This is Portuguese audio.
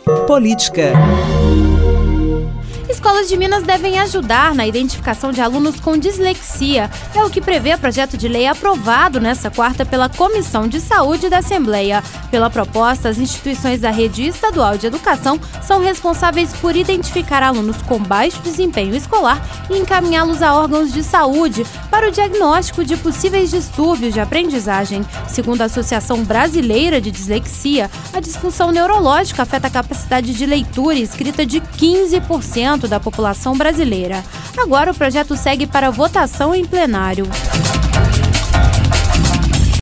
Política. Escolas de Minas devem ajudar na identificação de alunos com dislexia. É o que prevê o projeto de lei aprovado nesta quarta pela Comissão de Saúde da Assembleia. Pela proposta, as instituições da Rede Estadual de Educação são responsáveis por identificar alunos com baixo desempenho escolar e encaminhá-los a órgãos de saúde para o diagnóstico de possíveis distúrbios de aprendizagem. Segundo a Associação Brasileira de Dislexia, a disfunção neurológica afeta a capacidade de leitura e escrita de 15% da população brasileira. Agora o projeto segue para votação em plenário.